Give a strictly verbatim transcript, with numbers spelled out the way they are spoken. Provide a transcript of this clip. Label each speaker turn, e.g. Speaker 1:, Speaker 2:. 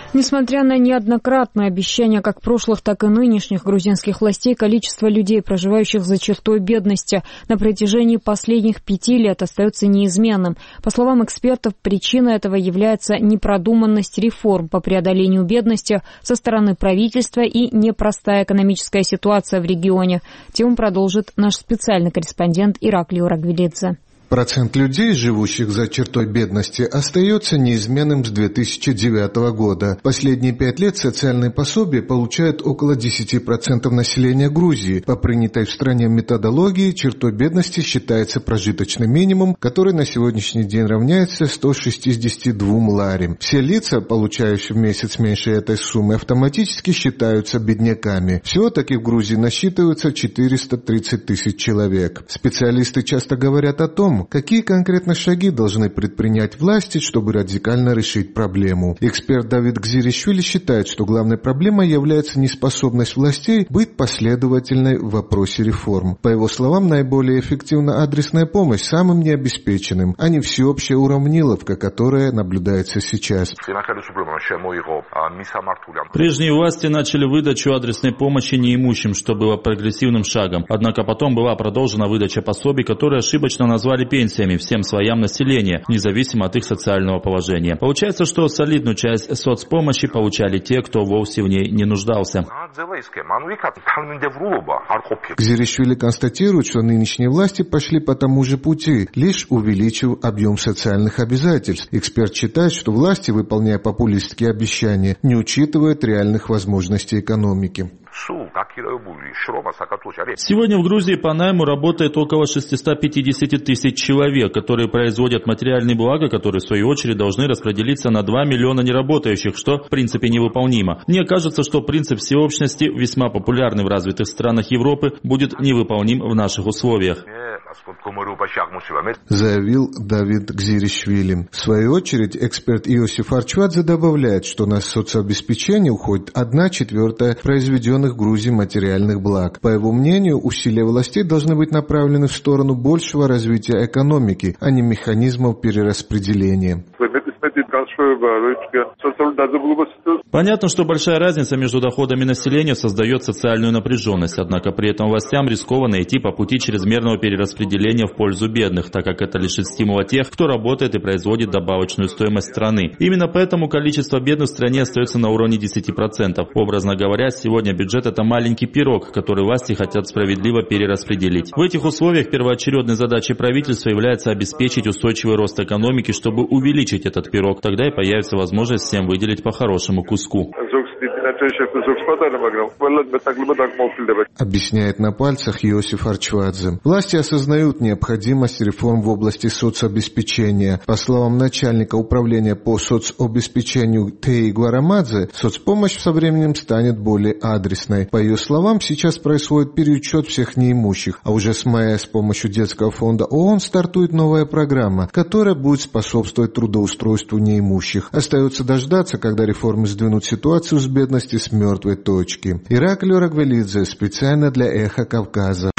Speaker 1: Несмотря на неоднократные обещания как прошлых, так и нынешних грузинских властей, количество людей, проживающих за чертой бедности, на протяжении последних пяти лет остается неизменным. По словам экспертов, причиной этого является непродуманность реформ по преодолению бедности со стороны правительства и непростая экономическая ситуация в регионе. Тему продолжит наш специальный корреспондент Ираклий Орагвелидзе.
Speaker 2: Процент людей, живущих за чертой бедности, остается неизменным с две тысячи девятого года. Последние пять лет социальные пособия получают около десять процентов населения Грузии. По принятой в стране методологии, чертой бедности считается прожиточный минимум, который на сегодняшний день равняется ста шестидесяти двум лари. Все лица, получающие в месяц меньше этой суммы, автоматически считаются бедняками. Всего таких в Грузии насчитывается четыреста тридцать тысяч человек. Специалисты часто говорят о том, какие конкретно шаги должны предпринять власти, чтобы радикально решить проблему. Эксперт Давид Гзиришвили считает, что главной проблемой является неспособность властей быть последовательной в вопросе реформ. По его словам, наиболее эффективна адресная помощь самым необеспеченным, а не всеобщая уравниловка, которая наблюдается сейчас.
Speaker 3: Прежние власти начали выдачу адресной помощи неимущим, что было прогрессивным шагом. Однако потом была продолжена выдача пособий, которые ошибочно назвали пенсиями всем слоям населения, независимо от их социального положения. Получается, что солидную часть соцпомощи получали те, кто вовсе в ней не нуждался.
Speaker 2: Гзиришвили констатирует, что нынешние власти пошли по тому же пути, лишь увеличив объем социальных обязательств. Эксперт считает, что власти, выполняя популистские обещания, не учитывают реальных возможностей экономики.
Speaker 3: Сегодня в Грузии по найму работает около шестьсот пятьдесят тысяч человек, которые производят материальные блага, которые в свою очередь должны распределиться на два миллиона неработающих, что в принципе невыполнимо. Мне кажется, что принцип всеобщности, весьма популярный в развитых странах Европы, будет невыполним в наших условиях,
Speaker 2: заявил Давид Гзиришвили. В свою очередь, эксперт Иосиф Арчвадзе добавляет, что на соцобеспечение уходит одна четвертая произведенных в Грузии материальных благ. По его мнению, усилия властей должны быть направлены в сторону большего развития экономики, а не механизмов перераспределения.
Speaker 3: Понятно, что большая разница между доходами населения создает социальную напряженность, однако при этом властям рискованно идти по пути чрезмерного перераспределения в пользу бедных, так как это лишит стимула тех, кто работает и производит добавочную стоимость страны. Именно поэтому количество бедных в стране остается на уровне десяти процентов. Образно говоря, сегодня бюджет – это маленький пирог, который власти хотят справедливо перераспределить. В этих условиях первоочередной задачей правительства является обеспечить устойчивый рост экономики, чтобы увеличить этот пирог. Тогда и появится возможность всем выделить по хорошему куску.
Speaker 2: Объясняет на пальцах Иосиф Арчвадзе. Власти осознают необходимость реформ в области соцобеспечения. По словам начальника управления по соцобеспечению Теи Гварамадзе, соцпомощь со временем станет более адресной. По ее словам, сейчас происходит переучет всех неимущих, а уже с мая с помощью детского фонда ООН стартует новая программа, которая будет способствовать трудоустройству неимущих. Остается дождаться, когда реформы сдвинут ситуацию с бедности с мертвой точки. Ираклий Орагвелидзе специально для Эхо Кавказа.